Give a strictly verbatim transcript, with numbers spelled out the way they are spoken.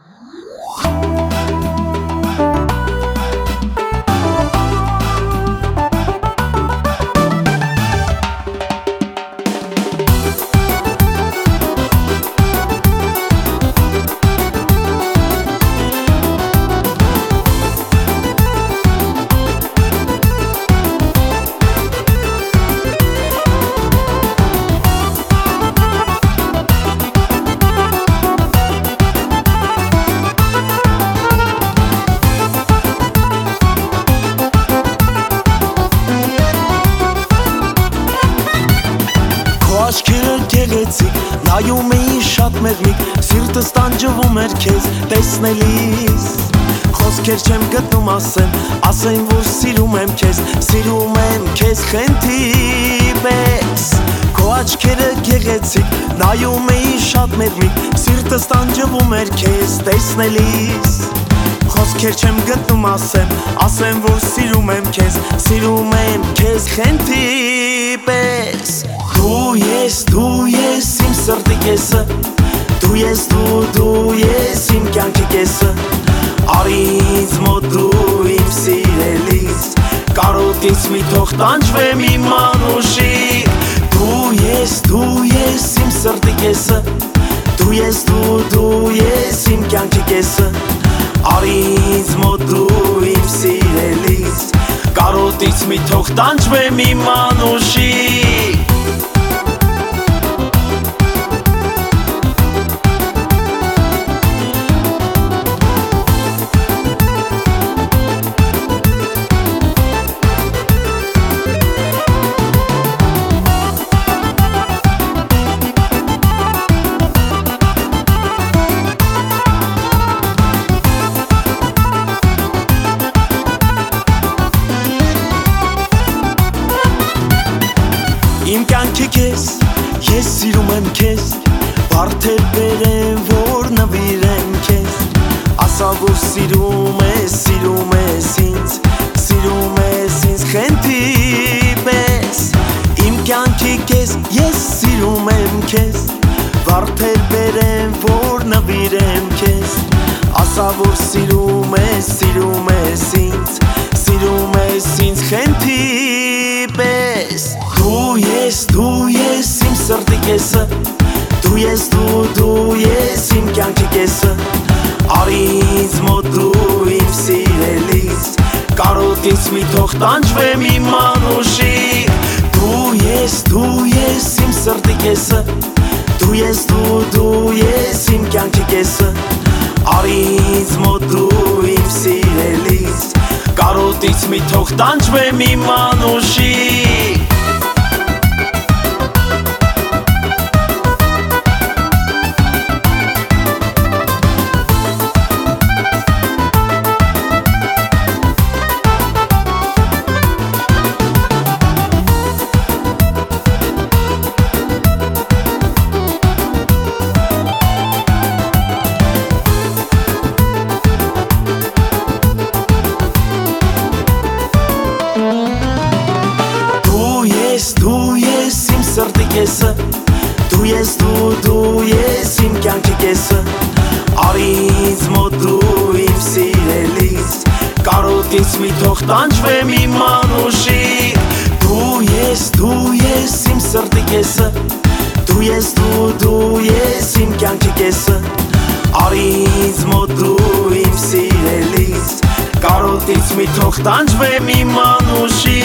Աչքերը գեղեցիկ, նայում էին շատ մեղմիկ, սիրտս տանջվում էր քեզ տեսնելիս։ Խոսքեր չեմ գտնում ասեմ, ասեմ որ սիրում եմ քեզ, սիրում եմ քեզ խենթի պես։ Քո աչքերը գեղեցիկ, նայում էին շատ մեղմիկ, սիրտս տանջվում էր քեզ տեսնելիս։ Խոսքեր չեմ գտնում ասեմ, ասեմ որ սիրում եմ քեզ, սիրում եմ քեզ խենթի պես։ Դու ես, դու ես իմ սրտի կեսը, դու ես, դու, դու ես իմ կյանքի կեսը, արի ինձ մոտ դու իմ սիրելիս, կարոտից մի թող տանջվեմ իմ անուշիկ։ Դու ես, դու ես իմ սրտի կեսը, դու ես, դու, դու ես իմ կյանքի կեսը, արի ինձ մոտ դու իմ սիրելիս, կարոտից մի թող տանջվեմ իմ անուշիկ։ Իմ կյանքի քեզ, ես սիրում եմ քեզ, բարդեր բերեմ, որ նվիրեմ քեզ, ասա որ սիրում ես, սիրում ես ինձ, սիրում ես ինձ խենթի պես։ Իմ կյանքի քեզ, ես սիրում եմ քեզ, բարդեր բերեմ, որ նվիրեմ քեզ, ասա որ սիրում ես, սիրում ես ինձ, սիրում ես ինձ խենթի պես։ Դու ես, դու ես իմ սրտի կեսը, դու ես, դու, դու ես իմ կյանքի կեսը, արի ինձ մոտ դու իմ սիրելիս, կարոտից մի թող տանջվեմ իմ անուշիկ։ Դու ես, դու ես իմ սրտի կեսը, դու ես, դու, դու ես իմ կյանքի կեսը, արի ինձ մոտ դու իմ սիրելիս, կարոտից մի թող տանջվեմ իմ անուշիկ։ Դու ես իմ սրտի կեսը, դու ես, դու, դու ես իմ կյանքի կեսը, արի ինձ մոտ դու իմ սիրելիս, կարոտից մի թող տանջվեմ իմ անուշիկ։ Դու ես, դու ես իմ սրտի կեսը, դու ես, դու, դու ես իմ կյանքի կեսը, արի ինձ մոտ դու իմ սիրելիս, կարոտից մի թող տանջվեմ իմ անուշիկ։